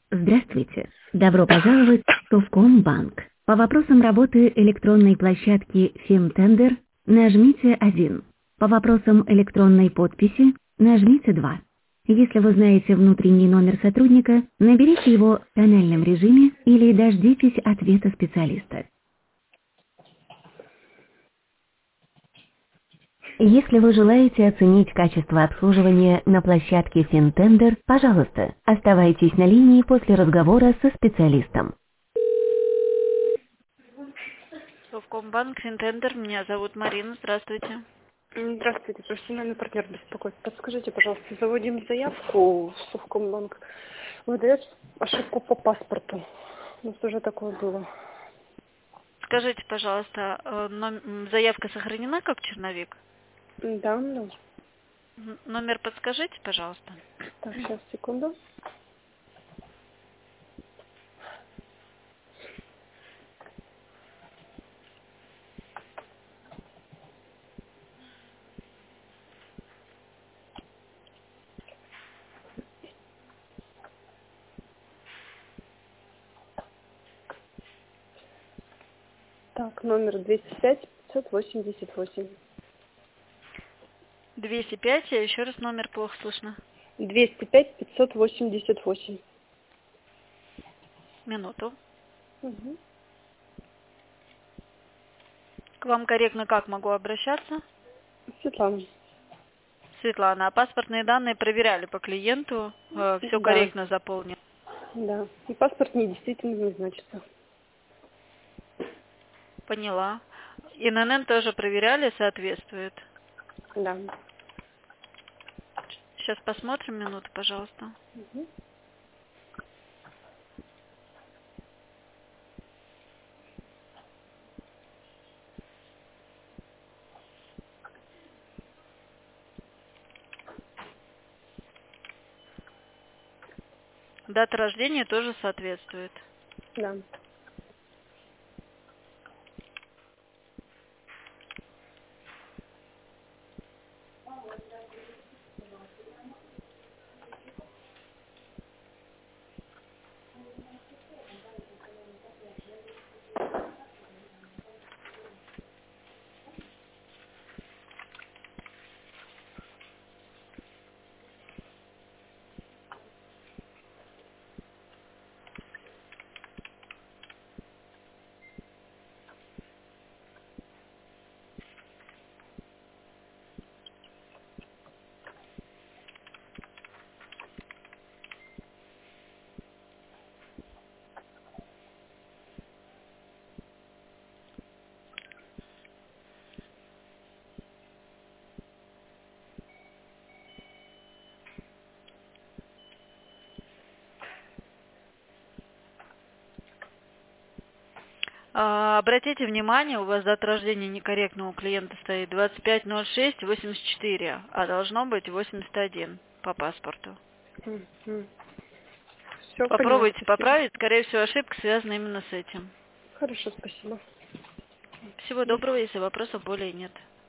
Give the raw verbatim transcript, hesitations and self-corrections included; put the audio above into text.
Здравствуйте. Добро пожаловать в Совкомбанк. По вопросам работы электронной площадки Фемтендер нажмите один. По вопросам электронной подписи нажмите два. Если вы знаете внутренний номер сотрудника, наберите его в тональном режиме или дождитесь ответа специалиста. Если вы желаете оценить качество обслуживания на площадке Финтендер, пожалуйста, оставайтесь на линии после разговора со специалистом. Совкомбанк, Финтендер, меня зовут Марина, здравствуйте. М, Здравствуйте, профессиональный партнер беспокоит. Подскажите, пожалуйста, заводим заявку в Совкомбанк. Выдает ошибку по паспорту. У нас уже такое было. Скажите, пожалуйста, э, ном- м, заявка сохранена как черновик? М, Да, да. М, Номер подскажите, пожалуйста. Так, сейчас, секунду. Так, номер двести пять пятьсот восемьдесят восемь. двести пять, а еще раз номер плохо слышно. двести пять пятьсот восемьдесят восемь. Минуту. Угу. К вам корректно как могу обращаться? Светлана. Светлана, а паспортные данные проверяли по клиенту, все Да, корректно заполнено. да. И паспорт недействительным не значится. Поняла. ИНН тоже проверяли, соответствует. Да. Сейчас посмотрим, минуту, пожалуйста. Угу. Дата рождения тоже соответствует. Да. А, обратите внимание, у вас дата рождения некорректно, у клиента стоит двадцать пять ноль шесть восемьдесят четыре, а должно быть восемьдесят один по паспорту. Все, поняла, Попробуйте спасибо. поправить, скорее всего, ошибка связана именно с этим. Хорошо, спасибо. Всего До доброго, если вопросов более нет.